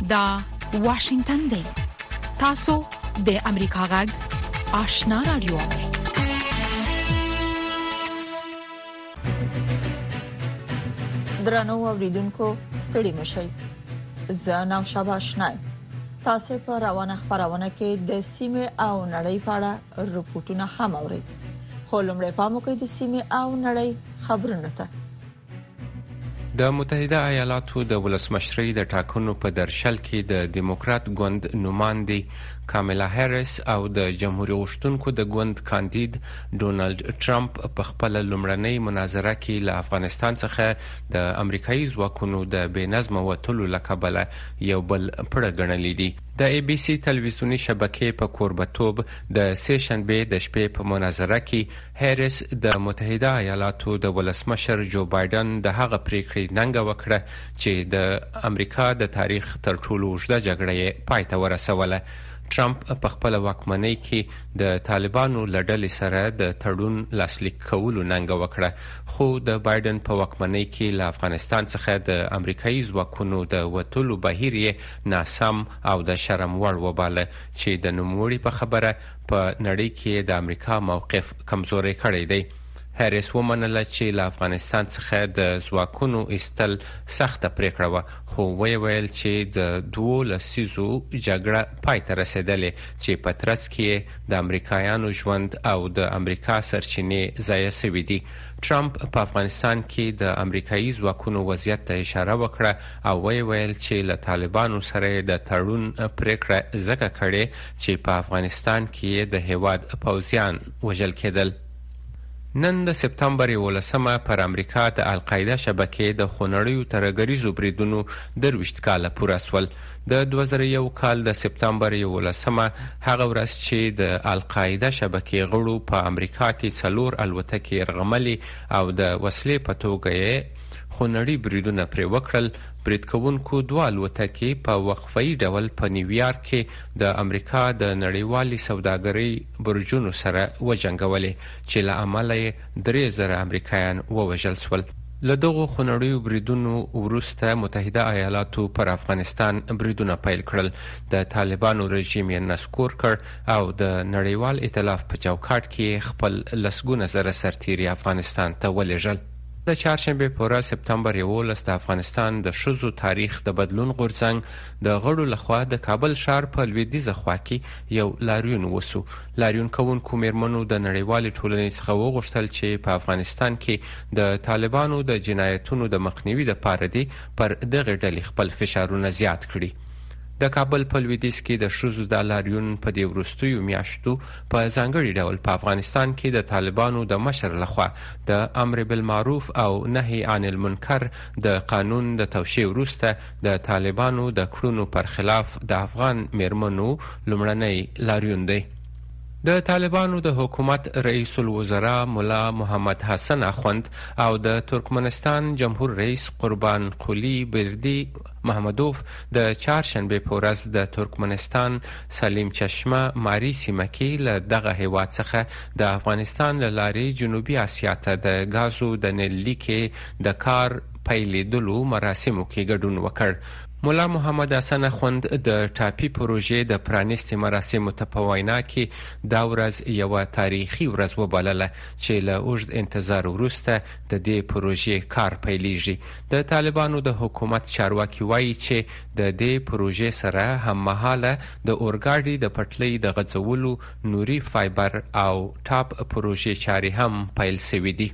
دا واشنگتن دی. تاسو د امریکا غږ آشنا رادیو. درنو اوریدونکو ستړي مشئ. زه نام شابه آشنای. تاسو په روانه خبرونه کې د سیمه او نړۍ په اړه رپورټونه هم اورئ. خو لومړی پام وکړئ د سیمه او نړۍ خبرونه ته. د متحده ایالاتو د ولسمشرۍ د ټاکنو په درشل کې د دیموکرات ګوند نماینده کاملا هریس او د جمهوریت غوښتونکو د ګوند کاندید ډونالد ټرمپ په خپل لومړنۍ مناظره کې له افغانستان څخه د امریکایي ځواکونو د بېنظمه وتلو له کبله یو بل پړه ګڼلې دي. د ای بي سي تلویزیونی شبکې په کوربتوب د سه شنبه د شپې په مناظره کې هریس د متحده ایالاتو د ولسمشر جو بایدن د هغه پریکړې ننګه وکړه چې د امریکا د تاریخ تر ټولو اوږده جګړه یې پای ته ورسوله. ټرمپ په خپل واکمنۍ کې د طالبانو لړلې سره د تړون لاسلیک کولو ننګه وکړه، خو د بایدن په واکمنۍ کې له افغانستان څخه د امریکایي ځواکونو د وتلو بهیر یې ناسم او د شرم وړ وباله چې د نوموړي په خبره په نړۍ کې د امریکا موقف کمزوري کړی دی. هریس ومنله چې له افغانستان څخه د ځواکونو ایستل سخته پریکړه وه، خو ویل چې د 2 لسیزو جګړه پای ته رسېدلې چې په ترڅ کې د امریکایانو ژوند او د امریکا سرچینې ضایع شوي دي. ټرمپ په افغانستان کې د امریکایي ځواکونو وضعیت ته اشاره وکړه او ویل چې له طالبانو سره د تړون پریکړه ځکه کړې چې په افغانستان کې د هیواد پوځیان وژل کېدل. نن د سپتمبر 11 پر امریکا د القاعده شبکې د خونړیو ترهګریزو بریدونو 23 کاله پوره شول. د 2001 کال د سپتمبر 11 هغه ورځ چې د القاعده شبکې غړو په امریکا کې 4 الوتکې رغملې او د وسلې په توګه یې خونړي بریدونه پرې وکړل. برید کوونکو 2 الوتکې په وقفه‌ای ډول په نیویارک کې د امریکا د نړیوالې سوداګرۍ برجونو سره وجنګولې چې له امله 3000 امریکایان ووژل شول. له دغو خونړیو بریدونو وروسته متحده ایالاتو پر افغانستان بریدونه پیل کړل. د طالبانو رژیم یې نسکور کړ او د نړیوال ائتلاف په چوکاټ کې خپل لسګونه زره سرتیري افغانستان ته ولېږل. د چهارشنبه په ورځ سپتمبر 11 د افغانستان د ښځو تاریخ د بدلون غورځنګ د غړو لخوا د کابل ښار په لویدیځه خوا کې یو لاریون وسو. لاریون کوونکو میرمنو د نړیوالې ټولنې څخه وغوښتل چې په افغانستان کې د طالبانو د جنایتونو د مخنیوي لپاره دي پر دغه ډلې خپل فشارونه زیات کړي. د کابل په لویدیځ کې د ښځو د لاریون په دې وروستیو میاشتو په ځانګړي ډول په افغانستان کې د طالبانو د مشر لخوا د امر بالمعروف او نهي عن المنکر د قانون د توشیح وروسته د طالبانو د کړنو پر خلاف د افغان میرمنو لومړنی لاریون دی. د طالبانو د حکومت رئیس الوزراء مولا محمد حسن اخوند او د ترکمنستان جمهور رئیس قربان قلی بردی محمدوف د چهارشنبه په ورځ د ترکمنستان سلیم چشمه ماری سیمه کې له دغه هیواد څخه د افغانستان له لارې جنوبي اسیا ته د غازو د نلی کې د کار پیلېدلو مراسمو کې ګډون وکړ. مولا محمد حسن اخوند د ټاپي پروژې د پرانیستي مراسمو ته په وینا کې دا ورځ یوه تاریخي ورځ وبلله چې له اوږد انتظار وروسته د دې پروژې کار پیلېږي. د طالبانو د حکومت چارواکي وایي چې د دې پروژې سره هممهاله د اورګاډي د پټلۍ د غځولو نوري فایبر او ټاپ پروژې چارې هم پیل شوې دي.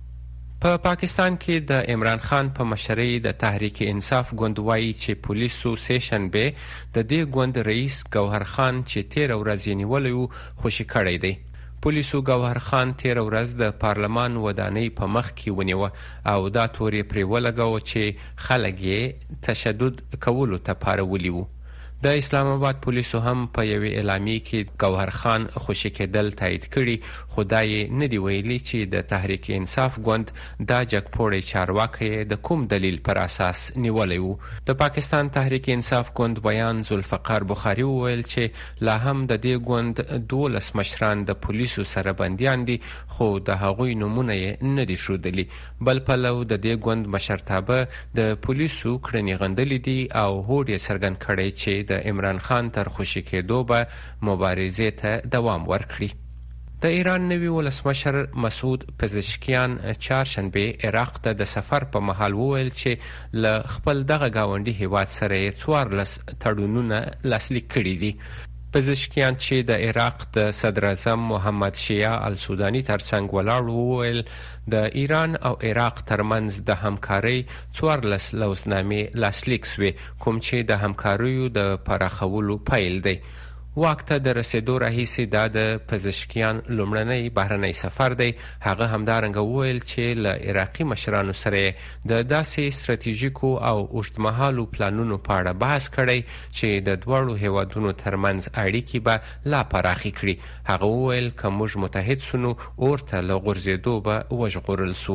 په پاکستان کې د عمران خان په مشرۍ د تحریک انصاف ګوند وایي چې پولیسو سه شنبه د دې ګوند رئیس ګوهر خان چې 13 ورځې نیولی و خوشي کړی دی. پولیسو ګوهر خان 13 ورځ د پارلمان ودانۍ په مخ کې ونیوه او دا تورې پرې ولګاوه چې خلک یې تشدد کولو ته پارولي وو. د اسلام آباد پولیسو هم په یوې اعلامیه کې ګوهر خان خوشي کېدل تایید کړي، خو دا یې نه دی ویلي چې د تحریک انصاف ګوند دا جګپوړی چارواکی د کوم دلیل پر اساس نیولی و. د پاکستان تحریک انصاف ګوند بیان ذوالفقار بخاري وویل چې لا هم د دې ګوند 12 مشران د پولیسو سره بندیان دي، خو د هغوی نومونه یې نه دي ښودلي. بل پلو د دې ګوند مشرتابه د پولیسو کړنې غندلې دي او هوډ یې څرګند کړی چې د عمران خان تر خوشي کېدو به مبارزې ته دوام ورکړي. د ایران نوي ولسمشر مسعود پزشکیان چهارشنبه عراق ته د سفر په مهال وویل چې له خپل دغه گاونډي هیواد سره یې 14 تړونونه لاسلیک کړي دي. پزشکیان چې د عراق د صدر اعظم محمد شیعه السوداني ترڅنګ ولاړ وویل د ایران او عراق ترمنځ د همکارۍ 14 لوزنامې لاسلیک سوې، کوم چې د همکاریو د پراخولو پیل دی. واک ته د رسېدو راهیسې دا د پزشکیان لومړنی بهرنی سفر دی. هغه همدارنګه وویل چې له عراقي مشرانو سره د داسې ستراتیژیکو او اوږدمهالو پلانونو په اړه بحث کړی چې د دواړو هیوادونو ترمنځ اړیکې به لا پراخې کړي. هغه وویل که موږ متحد سو نو اور ته له غورځېدو به وژغورل سو.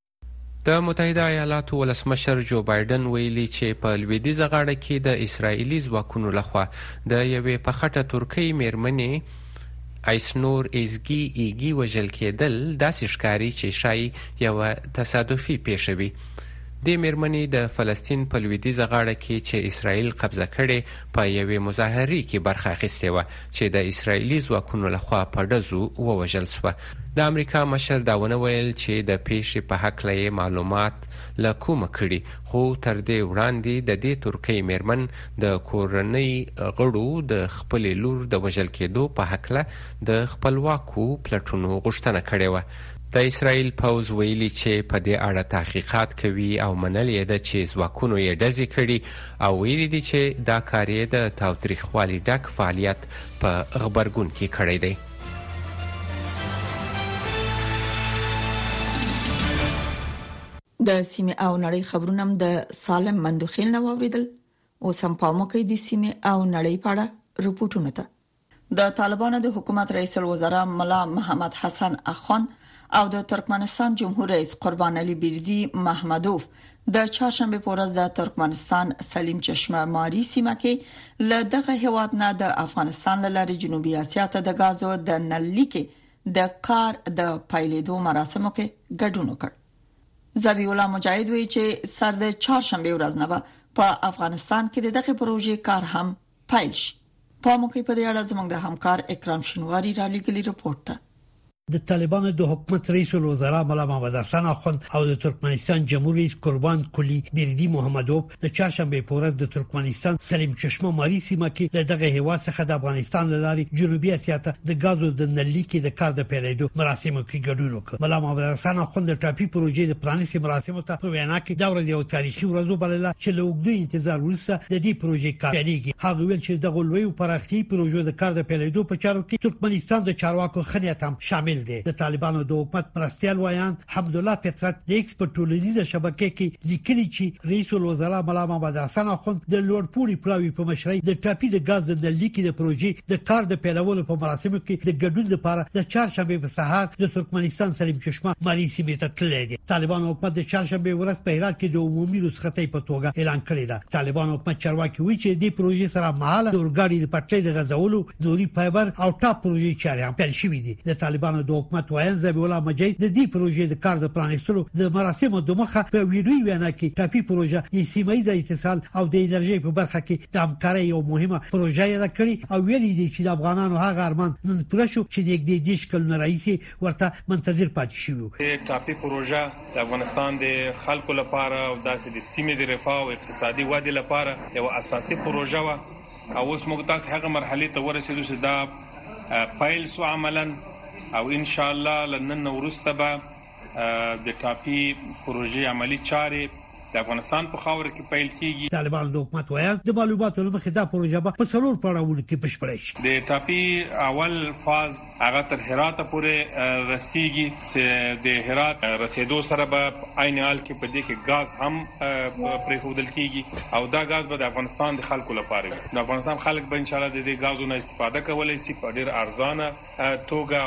د متحده ایالاتو ولسمشر جو بایدن ویلي چې په لویدیځه غاړه کې د اسرائیلي ځواکونو لخوا د یوې په خټه ترکۍ میرمنې ایسنور ایزګي وژل کېدل داسې ښکاري چې ښایي یوه تصادفي پیښه وي. د میرمنې د فلسطین په لویدیځه غاړه کې چې اسرائیل قبضه کړې په یوې مظاهرې کې برخه اخیستې وه چې د اسرائیلي ځواکونو لخوا په ډزو ووژل سوه. د امریکا مشر دا ونه ویل چې د پیښې په هکله یې معلومات له کومه کړي، خو تر دې وړاندې د دې ترکۍ میرمن د کورنۍ غړو د خپلې لور د وژل کېدو په هکله د خپلواکو پلټونو غوښتنه کړې وه. د اسرائیل پوځ ویلي چې په دې اړه تحقیقات کوي او منل یې ده چې ځواکونو یې ډزې کړي او ویلي دي چې دا کار یې د تاوتریخوالي ډک فعالیت په غبرګون کې کړی دی. د سیمه او نړۍ خبرونه د سالم مندوخیل نو اوریدل. اوس هم پاموکي د سیمه او نړۍ په اړه رپورټونه ته. د طالبانو د حکومت رئیس الوزرا ملا محمد حسن اخوان او د ترکمنستان جمهور رئیس قربان علي بیردی محمدوف د چهارشنبه په ورځ د ترکمنستان سلیم چشمه ماری سیمه کې له دغه هیواد نه د افغانستان لارې جنوبي اسیا ته د غازو د نلۍ کې د کار د پایلیدو مراسمو کې ګډون وکړ. زبی الله مجاهد وی چې سر د چهارشنبه ورځ نه په افغانستان کې د دغه پروژې کار هم پیل شي. په موقع په دې اړه زموږ د همکار اکرام شنواری را لېږلي رپورت ته. د طالبانو د حکومت رئیس الوزرا ملا محمد حسن اخوند او د ترکمنستان جمهور رئیس قربان کلی بیردی محمدوف د چهارشنبه په ورځ د ترکمنستان سلیم چشمه ماری سیمه کې له دغه هیواد څخه د افغانستان لارې جنوبي اسیا ته د غازو د نلۍ کې د کار د پیلېدو مراسمو کې ګډون وکړ. ملا محمد حسن اخوند د ټاپي پروژې د پرانیستي مراسمو ته په وینا کې دا ورځ یو تاریخي ورځ وبلله چې له اوږد انتظار وروسته د دې پروژې کار پیلېږي. هغه ویل چې د غلوي پراختي پروژې د کار د پیلېدو په چارو کې ترکمنستان د چارواکو خدمت هم شامل دي. د طالبانو د حکومت مرستيال وایان حمدالله پترت د ایکسپورت ټولنیزه شبکې کې لیکلي چې رئیس الوزرا ملا محمد حسن اخوند د لوړپوړي پلاوی په مشرۍ د ټاپي د غاز د نلۍ کې د پروژې د کار د پیلولو په مراسمو کې د ګډون لپاره د چهارشنبه په سهار د ترکمنستان سلیم چشمه ماری سیمې ته تللی دي. طالبانو حکومت د چهارشنبه ورځ په هرات کې د عمومي رخصتۍ په توګه اعلان کړی دی. طالبانو حکومت چارواکي وایي چې د پروژې سره مهاله د اورګاډي د پټلۍ د غځولو نوري فایبر او ټاپ پروژې چارې هم پیل شوې دي. د طالبانو د حکومت وایي زبی الله مجاهد د دې پروژې د کار د پلانستلو د مراسمو د مخه په ویډیوي وینا کې ټاپي پروژه د سیمایي اتصال او د انرژي په برخه کې د همکارۍ یو مهمه پروژه یاد کړي او ویلي دي چې د افغانانو هغه ارمان نن پوره شو چې د دې کلونو رئیسي ورته منتظر پاتې شو. ټاپي پروژه د افغانستان د خلکو لپاره او د سیمې د رفاه او اقتصادي ودې لپاره یو اساسي پروژه و او اوس موږ تاسو هغه مرحله ته ورسېدو چې دا پایل سو عملاً او ان شاء الله لنن ورسته به د ټاپي پروژې عملی چارې د افغانستان په خاور کې پیل کیږي. طالبان د حکومت وایي د معلوماتو لمخې دا پروژه په څلور پړاوونو کې بشپړه شي. د ټاپي اول فاز هغه تر هرات پورې رسیږي چې د هرات رسیدو سره به عین حال کې په دې کې غاز هم پرېښودل کیږي او دا غاز به د افغانستان د خلکو لپاره وي. د افغانستان خلک به ان شاء الله د دې غازونو استفاده کولای شي په ډیر ارزانه توګه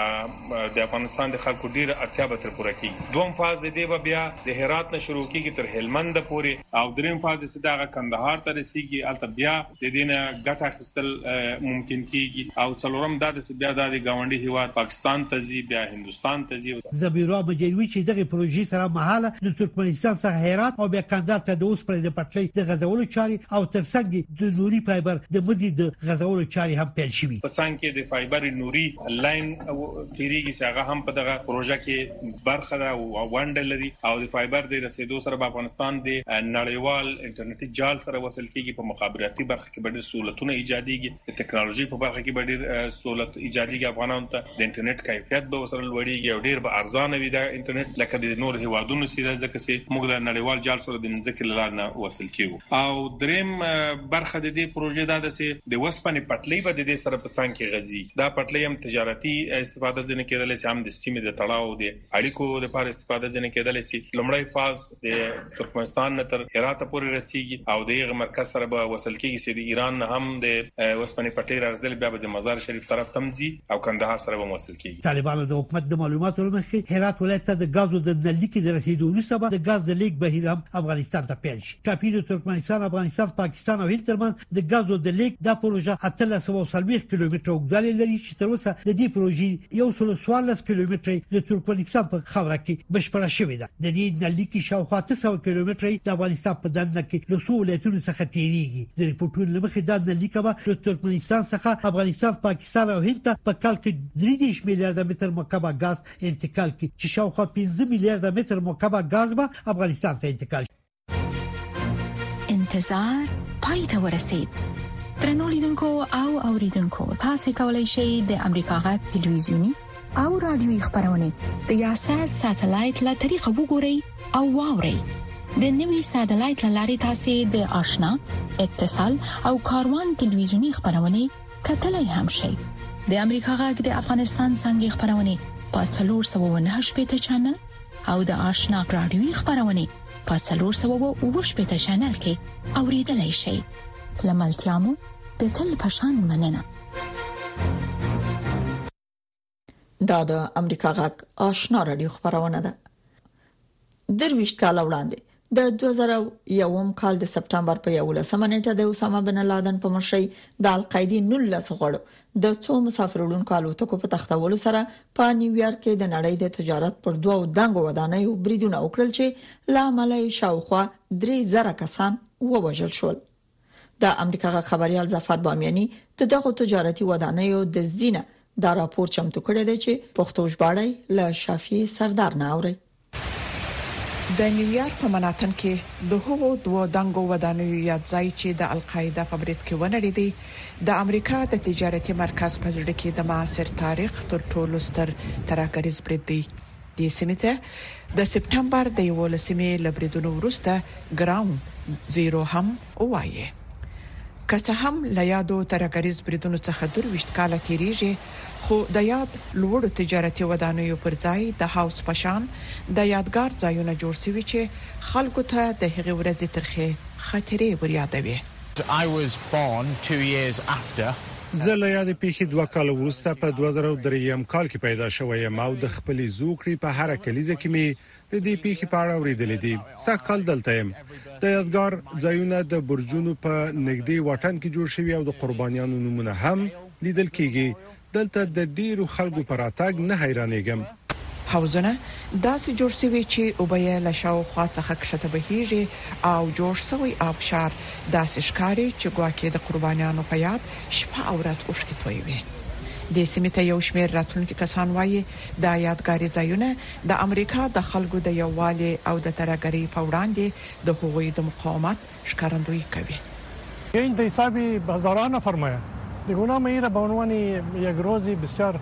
او د افغانستان د خلکو ډیر اړتیا به تر پوره کیږي. دوم فاز د دې به بیا د هرات نه شروع کیږي تر هلمند پورې او دریم فاز چې دا کندهار ته رسیږي البته بیا د دې نه ګټه اخیستل ممکن کیږي او څلورم دا د بیا د گاونډي هیواد پاکستان ته ځي بیا هندستان ته ځي. زبیرا مجلوی چې دغه پروژې سره مهاله د ترکمنستان څخه هرات او بیا کندهار ته د اوس پر د پټلۍ د غزولو چاري او ترڅنګ د نوري فایبر د مزي د غزولو چاري هم پیل شوي. په څنګ کې د فایبر نوري لاین تیریږي چې هغه هم په دغه پروژه کې برخه ده او ونډه لري او د فایبر د رسیدو سره په افغانستان د نړیوال انټرنیټي جال سره وصل کیږي. په مخابراتي برخه کې ډېر سہولتونه ایجاديږي، د ټکنالوژي په برخه کې ډېر سہولت ایجاديږي. افغانانو ته د انټرنیټ کیفیت به وسره لوړیږي او ډېر به ارزانه وي د انټرنیټ لکه د نور هیوادونو سره ځکه چې موږ د نړیوال جال سره د ځکه لاره وصل کیو. او دریم برخه د دې پروژې دا ده چې د وسپنې پټلۍ به د دې سره په څنګ کې غزي. دا پټلۍ هم تجارتي استفاده ځنه کېدل شي، هم د سیمې د تړاو د اړیکو لپاره استفاده ځنه کېدل شي. لومړی فاز د ترکمنستان تر هرات پورې رسیږي او دغه مرکز سره به وصل کیږي چې د ایران نه هم د وسپنې پټلۍ راځدل بیا د مزار شریف طرف ته ځي او کندهار سره به وصل کیږي. طالبانو د حکومت د معلوماتو لمخې هرات ولایت ته د غازو د نلیک د رسیدو وروسته به د غاز د لیک بهیر هم افغانستان ته پیل شي. ټاپي د ترکمنستان، افغانستان، پاکستان او هند ترمنځ د غازو د لیک د پروژه 1340 کیلومتره اوږدوالی لري چې تر اوسه د دې پروژې 114 کیلومتره د ترکمنستان په خاوره کې بشپړه شوې ده. د دې نلیک شاوخوا 900 کیلومتره د افغانستان په دننه کې له څو ولایتونو څخه تیریږي. د ریپورتونو لمخې دا نلیک به د ترکمنستان څخه افغانستان، پاکستان او هند ته په کال کې 3 میلیارډ متر مکعب غاز انتقال کوي چې شاوخوا 15 میلیارډ متر مکعب غاز به افغانستان ته انتقال شي. انتظار پای ته ورسید. درنو لیدونکو او اوریدونکو، تاسو کولی شئ د امریکا غږ ټلویزیونی او رادیوي خبرونه د یاشر ساتلایت له طریقو وګورئ او واورئ. د نوي ساتلایت لارې تاسو د آشنا، اتصال او کاروان ټلویزیونی خبرونه کتلای هم شئ. د امریکا غږ د افغانستان څنګه خبرونه په 498 چینل او د آشنا رادیوي خبرونه په 408 چینل کې اوریدلای شئ. لملتيامو د تل پشان مننه. دا د امریکا غږ آشنا رادیو خبرونه ده. 23 کال وړاندې د 2001 کال د سپټمبر په 11 نیټه د اسامه بن لادن په مشرۍ د القاعده 19 غړو د څو مسافرونکو الوتکو په تختولو سره په نیویارک کې د نړۍ د تجارت پر دوه دنګو ودانیو بریدونه وکړل چې لا ملای شاوخوا 3000 کسان ووژل شول. د امریکا غږ خبريال ظفر بامیانی د دغه تجارتي ودانیو د زینه دا راپور چمتو کړی دی چې پښتو ژباړی له شافعي سردار نه اوري. د نیویارک په مناتن کې د هغو دوه دنګو ودانیو یاد ځای چې د القاعده په برید کې ونړېدي د امریکا د تجارتي مرکز په ځړ کې د معاصر تاریخ تر ټولو ستر ترهګریز برید دی. د سیمته د سپټمبر د 11 لبریدونو وروسته ګراوند زیرو هم وایي. که څه هم له یادو ترهګریز بریدونو څخه 23 کال تیریږي خو د یاد لوړو تجارتي ودانیو پر ځای د هاوس پشان د یادګار ځایونه جوړ شوي چې خلکو ته د هغې ورځې ترخه خاطرې وريادوي. I was born 2 years after. زه له یاد پیښې 2 کال وروسته په 2003 کال کې پیدا شوم او د خپلې زوکړې په هر کلیزه کې می د دې پیښې په اړه اوریدلې دي. څه کال دلته يم. د یادګار ځایونه د برجونو په نږدې واټن کې جوړ شوي او د قربانیانو نمونه هم لیدل کېږي. دلته د ډیرو خلکو پر اتاګ نه حیرانېږم. حوزونه داسې جوړ شوي چې او به له شاوخوا څخه کښته بهیږي او جوړ شوی آبشار داسې ښکاري چې ګواکې د قربانیانو په یاد شپه او ورځ اوښکې تویوي. د سیمته یو شمېر راتلونکي کسان وایي د یادګاري ځایونه د امریکا د خلکو د یووالي او د ترهګرۍ په وړاندې د هغوی د مقاومت ښکارندویي کوي. این به حساب هزاران نفر میاد. دیگونه میره به عنوان یک روزی بسیار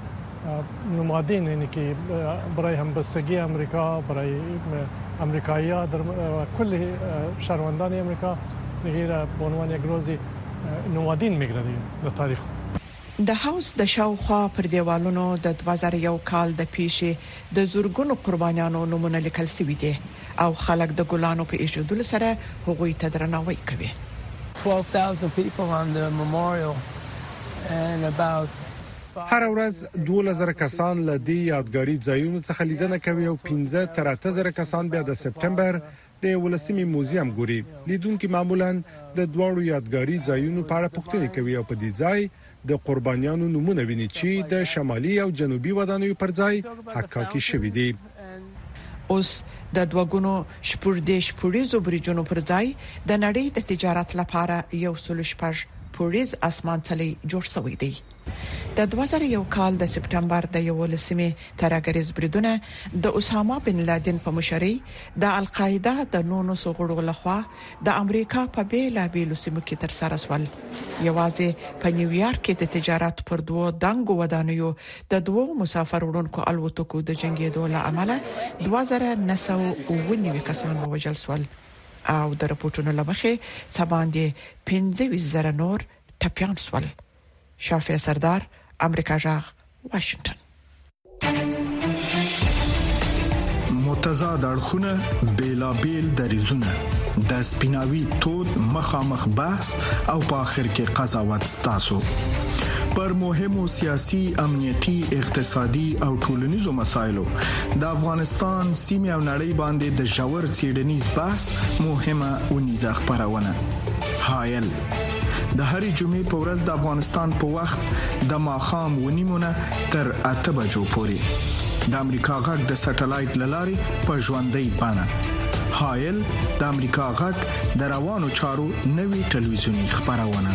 نمادین یعنی که برای همبستگی امریکا، برای امریکایی‌ها در کل شهروندان امریکا غیر به عنوان یک روزی نمادین می‌گردید در تاریخ. د هاوس د شاوخوا پر دیوالونو د 2001 کال د پیښې د زورګونو قربانیانو نمونه لیکل شوی دي او خلک د ګلانو په ایښودلو سره هغوی ته درناوی کوي. 12,000 people on the memorial and about هر ورځ 2000 کسان له دې یادګاري ځایونو څخه لیدنه کوي او 15 تر 8000 کسان بیا د سپټمبر د ولسمي موزیم ګوري. لیدونکو معمولا د دوړو یادګاري ځایونو په اړه پوښتنه کوي او په دې ځای د قربانیانو نمونه ویني چې د شمالي او جنوبي ودانیو پر ځای حقاقي شوی دي. اوس د دوګونو شپږ پوریزو بریجونو پر ځای د نړۍ د تجارت لپاره یو سلوشپږ پوریز اسمان تلي جوړ شوی دی. د 2001 کال د سپټمبر د 11مې ترګریز بریدونه د اسامه بن لادن په مشرۍ د القاعده د نونو سغړو لخوا د امریکا په بیلا بیلو سیمو کې تر سره شول. یوازې په نیویارک کې د تجارت پر دوه دنګو ودانیو د دوه مسافر وړونکو الوتکو د جنگیدو له امله 2990 کسان ووژل شول او د راپورټونو لمخې سباندې 15,000 نور ټپيان شول. شافع سردار، امریکا جاغ، واشنگټن. متضاد اړخونه، بیلابیل دریزونه، د سپیناوي تود مخامخ بحث او په اخر کې قضاوت ستاسو پر مهمو سیاسي، امنیتي، اقتصادي او ټولنیزو مسایلو د افغانستان سیمه او نړۍ باندې د ژور څېړنیز بحث مهمه ونیزه خبرونه. حایل د هرې جمعې په ورځ د افغانستان په وخت د ماښام 9:30 تر 8 بجو پورې د امریکا غږ د سټلایټ لارې په ژوندۍ بڼه. حایل د امریکا غږ د روانو چارو نوي ټلویزیونی خبرونه.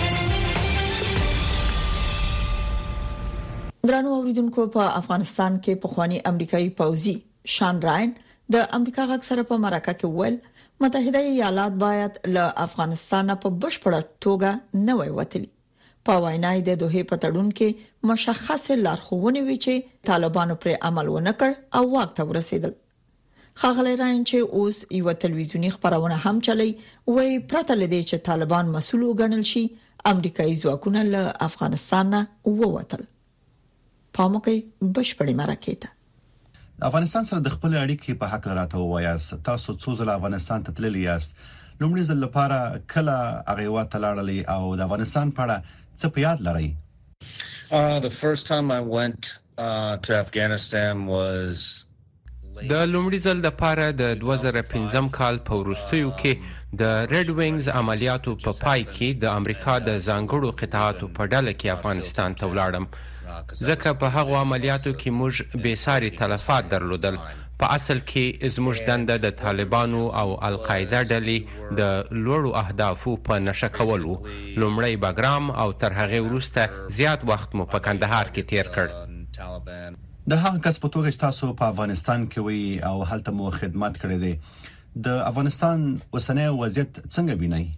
درنو اوریدونکو، په افغانستان کې پخوانی امریکایي پوځي شان راین د امریکا غږ سره په مرکه کې ویل متحده ایالات باید له افغانستان په بشپړه توګه نه ووتلي. په وینای د دوه په تړون کې مشخص لارښوونې وی چې طالبانو پر عمل ونه کړ او واک ته ورسېدل. خاغلی راین چې اوس یو ټلویزیونی خبرونه هم چلی وی پرته لدی چې طالبان مسؤل وګڼل شي امریکایي ځواکونه له افغانستان نه ووتل. پاموکي بشپړی مرکه ته افغانستان سره د خپل اړیکې په حق راته وایاست. تاسو څو ځله افغانستان ته تللی یاست؟ لومړی ځل لپاره کله هغه وخت لاړلی او د افغانستان په اړه څه په یاد لرئ؟ The first time I went to Afghanistan was د لومړي ځل لپاره د 2015 کال په وروستیو کې د ریډ وینګز عملیاتو په پای کې د امریکا د ځانګړو قطاعاتو په ډله کې افغانستان ته ولاړم. ځکه په هغو عملیاتو کې موږ بېساري تلفات درلودل. په اصل کې زموږ دنده د طالبانو او القاعده ډلې د لوړو اهدافو په نشه کولو. لومړی بګرام او تر هغه وروسته زیات وخت مو په کندهار کې تیر کړ. د هغه کس په توګه چې تاسو په افغانستان کې وی او هلته مو خدمت کړی دی، د افغانستان اوسنی وضعیت څنګه وینئ؟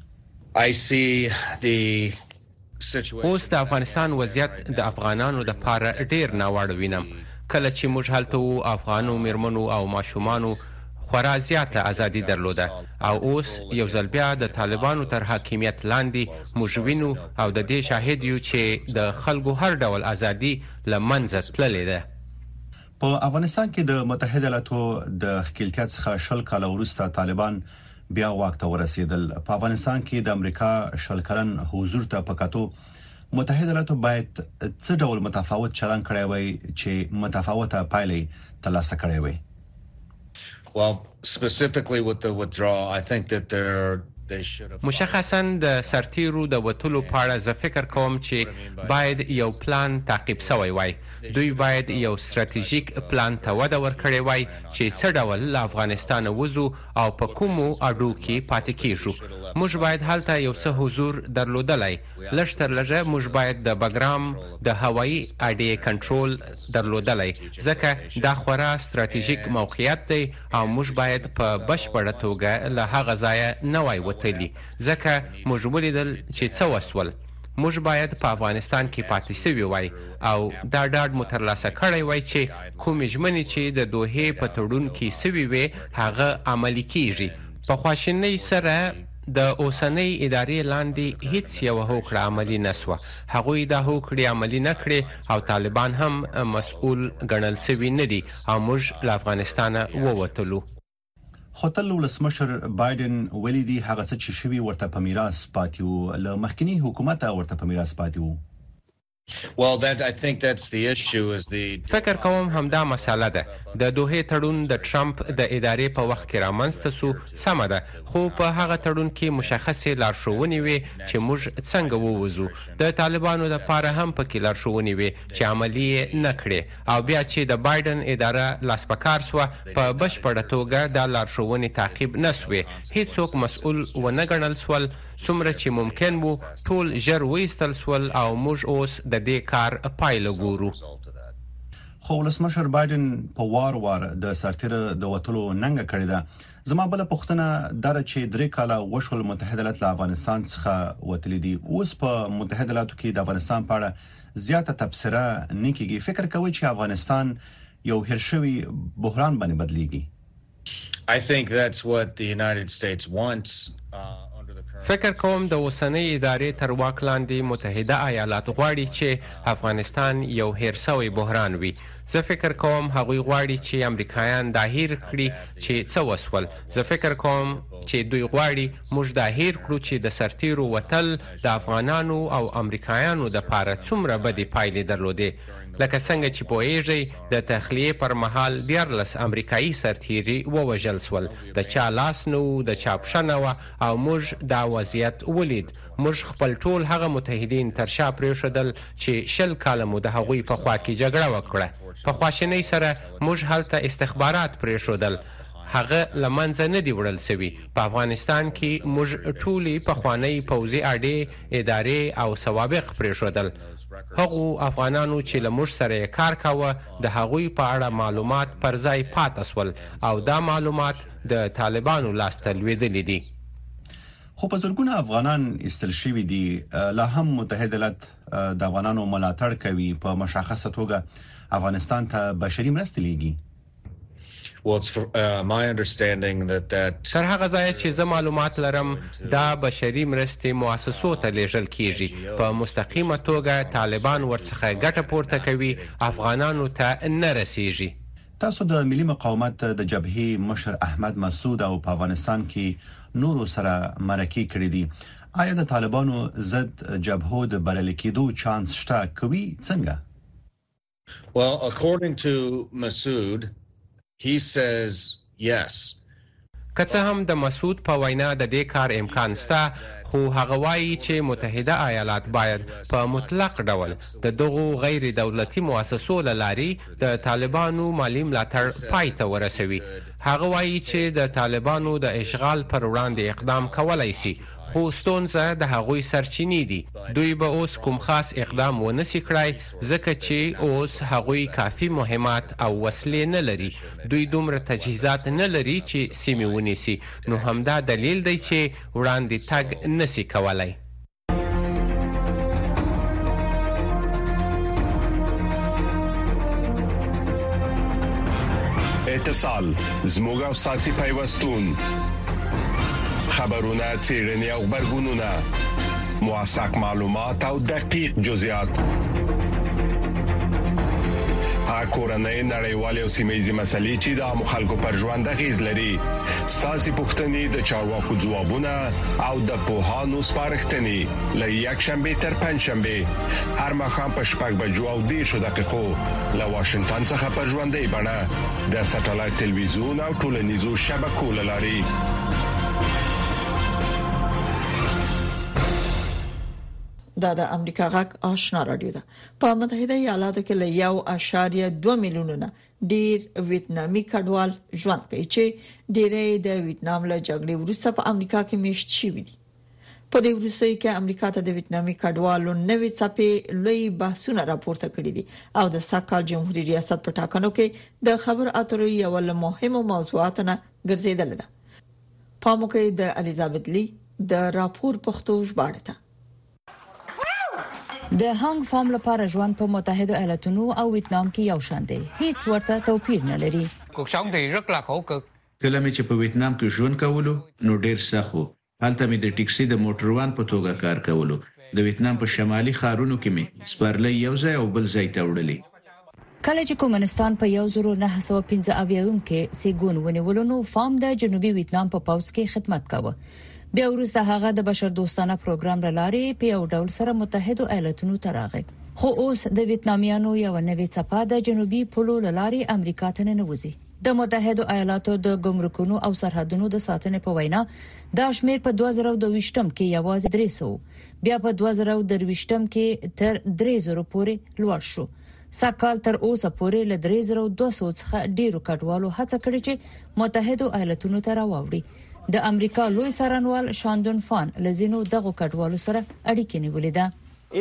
اوس د افغانستان وضعیت د افغانانو لپاره ډیر ناوړه وینم. کله چې موږ هلته وو افغانو میرمنو او ماشومانو خورا زیاته ازادي درلوده او اوس یو ځل بیا د طالبانو تر حاکمیت لاندې موږ وینو او د دې شاهد یو چې د خلکو هر ډول ازادي له منځه تللې ده. په افغانستان کې د متحده ایالاتو د ښکېلتیا څخه 20 کال وروسته طالبان بیا واک ته ورسېدل. په افغانستان کې د امریکا 20 کلن حضور ته پکاتو متحده ایالاتو باید څه ډول متفاوت چلند کړی وای چې متفاوته پایلې ترلاسه کړې وای؟ Well, specifically with the withdrawal, I think that they should have مشخصاً د سرتیرو د وټولو په اړه زه فکر کوم چې باید یو پلان تعقیب شوی وای. دوی باید یو ستراتیژیک پلان ته وده ورکړی وای چې څه ډول له افغانستان وځو او په کومو اډو کې پاتې کیږو. موږ باید هلته یو څه حضور درلودلای. لږ تر لږه موږ باید د بګرام د هوایي اډې کنټرول درلودلای ځکه دا خورا ستراتیژیک موقعیت دی او موږ باید په بشپړه توګه له هغه ځایه نه وای وتلی ځکه موږ ولیدل چې څه وسول. موږ باید په افغانستان کې پاتې سوي وای او دا ډاډ مو ترلاسه کړی وای چې کومې ژمنې چې د دوحې په تړون کې سوي وي هغه عملي کیږي. په خواشینۍ سره د اوسنۍ ادارې لاندې هیڅ یو هوکړه عملي نسوه. هغوی دا هوکړې عملي نه کړې او طالبان هم مسؤل ګڼل سوي نه دي او موږ له افغانستانه ووتلو. خو تل ولسمشر بایدن ویلي دي هغه څه چې شوي ورته په میراث پاتې وو، له مخکنی حکومت ورته په میراث پاتې وو. فکر کوم همدا مساله ده. د دوحې تړون د ټرمپ د ادارې په وخت کې رامنځته سو، سمه ده، خو په هغه تړون کې مشخصې لارښوونې وي چې موږ څنګه ووځو. د طالبانو لپاره هم پکې لارښوونې وي چې عملي نه کړي او بیا چې د بایدن اداره لاس په کار سوه په بشپړه توګه دا لارښوونې تعقیب نه سوې. هیڅوک مسؤل ونه ګڼل سول. څومره چې ممکن وو ټول ژر وایستل سول او موږ اوس د دې کار پایله ګورو. خو ولسمشر بایدن په وار د سرتیره د وټلو ننګه کړې ده. زما بل پوښتنه دا چې 3 کاله وشول متحده ایالات له افغانستان څخه وتلې دي. اوس په متحده ایالاتو کې د افغانستان په اړه زیاته تبصره نه کیږي. فکر کوي چې افغانستان یو هیر شوی بحران باندې بدلیږي. I think that's what the United States wants. فکر کوم د اوسنۍ ادارې تر واک لاندې متحده ایالات غواړي چې افغانستان یو هیر شوی بحران وي. زه فکر کوم هغوی غواړي چې امریکایان دا هیر کړي چې څه وسول. زه فکر کوم چې دوی غواړي موږ دا هیر کړو چې د سرتیرو وتل د افغانانو او امریکایانو د پاره څومره بدې پایلې درلودې. لکه څنګه چې پوهیږئ د تخلیې پر مهال 14 امریکایي سرتیري ووژل سول. د چا لاس نو د چا پښه نه وه او موږ دا وضعیت ولید. موږ خپل ټول هغه متحدین تر شا پرېښودل چې 20 کاله مو د هغوی په خوا کې جګړه وکړه. په خواشینۍ سره موږ هلته استخبارات پرېښودل. هغه لمنځه نه دی وړل سوي. په افغانستان کې موږ ټولي پخوانۍ پوځي اډې، ادارې او سوابق پرېښودل. هغو افغانانو چې له موږ سره کار کاوه د هغوی په اړه معلومات پر ځای پاتې سول او دا معلومات د طالبانو لاسته لوېدلي دي. خو په زرګونه افغانان ایستل شوي دي. لا هم متحده ایالات د افغانانو ملاتړ کوي. په مشخصه توګه افغانستان ته بشري مرستې لیږي. my understanding that تر هغه ځای چې زه معلومات لرم دا بشري مرستې مؤسسو ته لیږل کیږي. په مستقیمه توګه طالبان ورڅخه ګټه پورته کوي، افغانانو ته نه رسیږي. تاسو د ملي مقاومت د جبهې مشر احمد مسعود او په افغانستان کې نورو سره مرکه کړې دي. آیا د طالبانو ضد جبهو د بریالي کېدو چانس شته؟ کوي څنګه؟ Well, according to Masood, he says yes. که څه هم د مسعود په وینا د دې کار امکان شته، خو هغه وایي چې متحده ایالات باید په مطلق ډول د دغو غیر دولتي مؤسسو له لارې د طالبانو مالی ملاتړ پای ته ورسوي. هغه وایي چې د طالبانو د اشغال پر وړاندې اقدام کولای شي، خو ستونزه د هغوی سرچینې دي. دوی به اوس کوم خاص اقدام ونشي کړای ځکه چې اوس هغوی کافي مهمات او وسلې نه لري. دوی دومره تجهیزات نه لري چې سیمې ونیسي. نو همدا دلیل دی چې وړاندې تګ نشي کولای. اتصال زموږ او ساسي پیوستون، خبرونه، څېړنې او خبرګونونه، موثق معلومات او دقیق جزئیات، کورنۍ نړیوالې او سیمه‌یزې مسلې چې د عامو خلکو پر ژوند اغیز لري. ساسي پوښتنې د چارواکو ځوابونه او د پوهانو سپارښتنې له یکشنبه تر پنځشنبه هر ماښام په 6:10 له واشنگټن څخه پر ژوندۍ بڼه د ساتلایت ټلویزیون او ټولنیزو شبکو لاري. دا د امریکا غږ آشنا رادیو ده. په متحده ایالاتو کې له 1.2 میلیونه ډیر ویتنامي کډوال ژوند کوي چې ډیری د ویتنام له جګړې وروسته په امریکا کې میشت شوي دي. په دې وروستیو کې امریکا ته د ویتنامي کډوالو نوې څپې لوی بحثونه راپورته کړي دي او د ساکال جمهوریت ریاست په ټاکنو کې د خبر اترو یو له مهمو موضوعاتو نه ګرځیدل ده. پاموکې د الیزابت لی د راپور پښتو ژباړه. د هانګ فام لپاره ژوند په متحده ایالاتونو او ویتنام کې یو شان دی، هیڅ ورته توپیر نه لري. کله مې چې په ویتنام کې ژوند کولو نو ډیر سخت و. هلته مې د ټیکسي د موټروان په توګه کار کولو. د ویتنام په شمالي ښارونو کې مې سپارلې یو ځای او بل ځای ته وړلې. کله چې کومنستان په 1915 کې سیګون ونیولو نو فام د جنوبي ویتنام په پوځ کې خدمت کاوه. بیا وروسته هغه د بشر دوستانه پروګرام لارې په یو ډول سره متحده ایالاتونو ته راغی. خو اوس د ویتنامیانو یو نوې څپه د جنوبي پولو لارې امریکا ته ننوځي. د متحده ایالاتو د ګمرکونو او سرحدونو د ساتنې په وینا دا شمیر په 2022 کې یوازې 300 بیا په 2023 کې تر 3000 پورې لوړ شو. ساکال تر اوسه پورې ل 3200 څخه ډیرو کډوالو هڅه کړې چې متحده ایالاتونو ته راوړي. د امریکا لوی څارنوال شاندون فان لزینو دغه کډوالو سره اړیکې نیولې ده.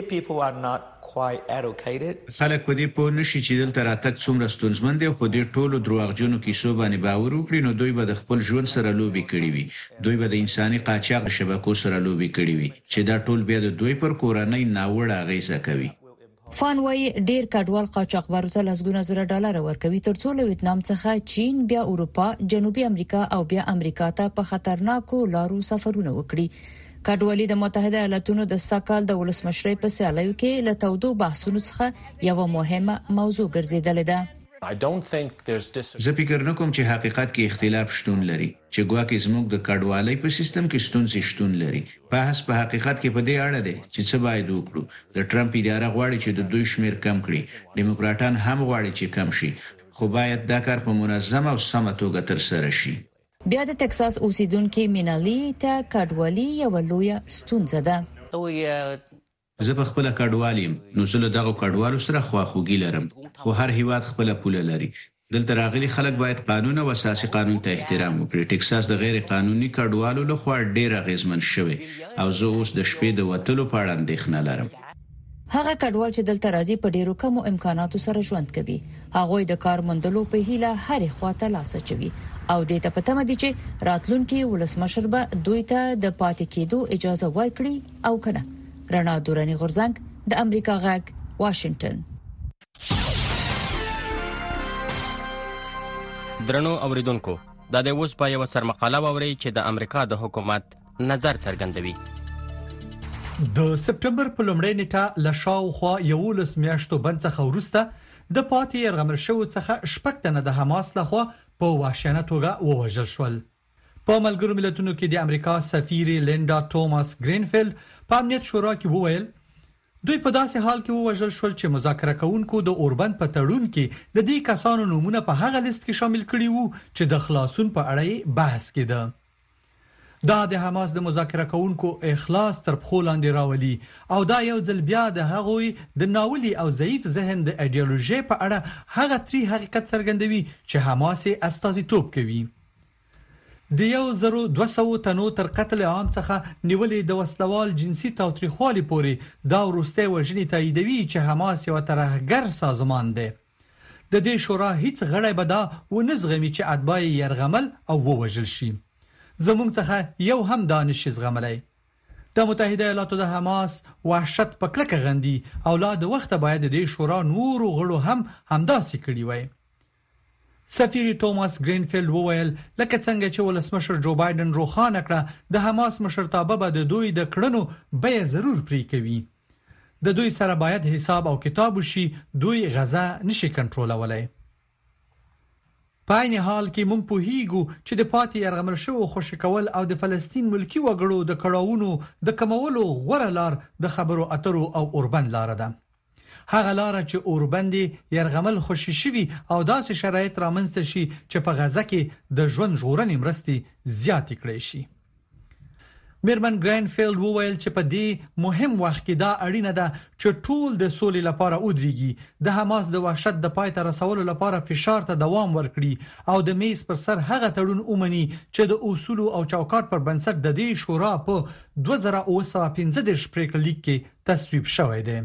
خلک په دې پوه نشي چې دلته راتګ څومره ستونزمن دی او په دې ټولو دروغجنو کیسو باندې باور وکړي نو دوی به د خپل ژوند سره لوبي کړي وي. دوی به د انساني قاچاق شبکو سره لوبي کړي وي چې دا ټول بیا د دوی پر کورنۍ ناوړه اغیزه کوي. فان وايي ډیر کډوال قاچاقبرو ته لسګونه زره ډالر ورکوي ترڅو له ویتنام څخه چین بیا اروپا، جنوبي امریکا او بیا امریکا ته په خطرناکو لارو سفرونه وکړي. کډوالي د متحده ایالاتونو د ساکال د ولسمشرۍ په سیالیو کې له تودو بحثونو څخه یو مهمه موضوع ګرځیدلې ده. زه فکر نه کوم چې حقیقت کې اختلاف شتون لري چې ګواکې زموږ د کډوالۍ په سیستم کې ستونزې شتون لري. بحث په حقیقت کې په دې اړه دی چې څه باید وکړو. د ټرمپ اداره غواړي چې د دوی شمیر کم کړي. ډیموکراټان هم غواړي چې کم شي، خو باید دا کار په منظمه او سمه توګه ترسره شي. بیا د ټکساس اوسیدونکو مینالي ته کډوالي یو لوی ستونزه ده. زه په خپل کډوالیم نو زه له دغه کډوالو سره خواخوږي لرم، خو هر هیواد خپل پوله لري. دلته راغلي خلک باید قانون او اساسي قانون ته احترام وکړي. ټکساس د غیر قانوني کډوالو لخوا ډیر اغیزمن شوی او زه اوس د شپې د وټلو په اړه اندېښنه لرم. هغه کډوال چې دلته راځي په ډیرو کمو امکاناتو سره ژوند کوي. هغه د کار موندلو په هیله هر خواته لاس اچوي او د ته پته مدي چې راتلونکي ولسمشر به دوی ته د پاتې کېدو اجازه ورکړي او کنه. رڼا دورانی غورزنګ د امریکا غږ واشنگټن. درنو اوریدونکو دا د اوس په یو سرمقاله ووري چې د امریکا د حکومت نظر څرګندوي. د سپټمبر په لومړۍ نیټه لشاوخوا 11 میاشتو بند څخه وروسته د پاتې یرغمل شو څخه شپږ تنه د حماس لخوا په وحشیانه توګه ووژل شول. په ملګرو ملتونو کې د امریکا سفیر لینډا توماس گرینفیلد په امنیت شورا کې وویل دوی په داسې حال کې ووژل شول چې مذاکره کوونکو د اوربند په تړون کې د دې کسانو نومونه په هغه لیست کې شامل کړي وو چې د خلاصون په اړه بحث کېده. دا د حماس د مذاکره کوونکو اخلاص تر پخو لاندې راولي او دا یو ځل بیا د هغوی د ناولي او ضعیف ذهن د ایډیالوژي په اړه هغه تری حقیقت څرګندوي چې حماس استازیتوب کوي. د 1200 تنو تر قتل عام څخه نیولې د وسلوال جنسي تاوتریخوالي پورې دا ورسته وژنې تاییدوي چې حماس یو ترهګر سازمان دی. د دې شورا هیڅ غړی به دا ونزغمي چې اتباع يرغمل او ووژل شي. زموږ څخه یو هم دانش زغملای. د متحده ایالاتو د حماس وحشت په کلکه غندي او لا د وخت باید د شورا نور غړو هم همداسې کړي وای. سفیر توماس گرینفیلد وویل لکه څنګه چې ولسمشر جو بایدن روخانه کړه د حماس مشرتابه به د دوی د کړنو به ضرور پری کوي. د دوی سره باید حساب او کتاب وشي. دوی غزا نشي کنټرولولای. په عین حال کې موږ په هیګو چې د پاتې یرغمل شو خوشی کول او د فلسطین ملکی وګړو د کړهونو د کمولو غوړه لار د خبرو اترو او اوربند لار ده. هغه لار چې اوربند یرغمل خوشی شوی او داسې شرایط رامنځته شي چې په غزه کې د ژوند ژغورنې مرستې زیاتې کړي شي. میرمن گرینفیلد وویل چې په دې مهم وخت کې دا اړینه ده چې ټول د سولې لپاره ودرېږي، د حماس د وحشت د پای ته رسولو لپاره فشار ته دوام ورکړي او د میز پر سر هغه تړون ومني چې د اصول او چوکاټ پر بنسټ د دې شورا په 2015 پریکړه لیک کې تصویب شوی دی.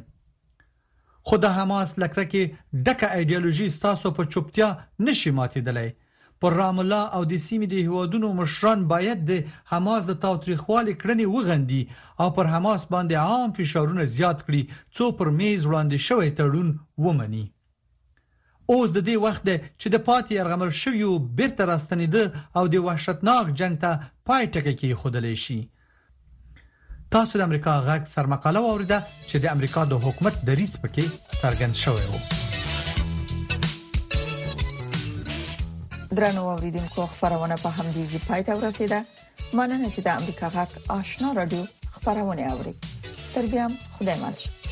خو د حماس لکه کې ډکه ایډیالوژي ستاسو په چوپتیا نشي ماتېدلای. پر رام الله او د سیمې د هیوادونو مشران باید د حماس د تاوتریخوالي کړنې وغندي او پر حماس باندې عام فشارونه زیات کړي څو پر میز وړاندې شوی تړون ومني. اوس د دې وخت چې د پاتې یرغمل شویو بیرته راستنېده او د وحشتناک جنگ ته پای ټکی کېښودلی شي. تاسو د امریکا غږ سرمقاله واوریده چې د امریکا د حکومت دریځ پکې څرګند شوی و. درنو اوریدونکو خبرونه په همدې ځای پای ته ورسیده. مننه چې د امریکا غږ آشنا رادیو خبرونه اوري. تر بیا خدای مل.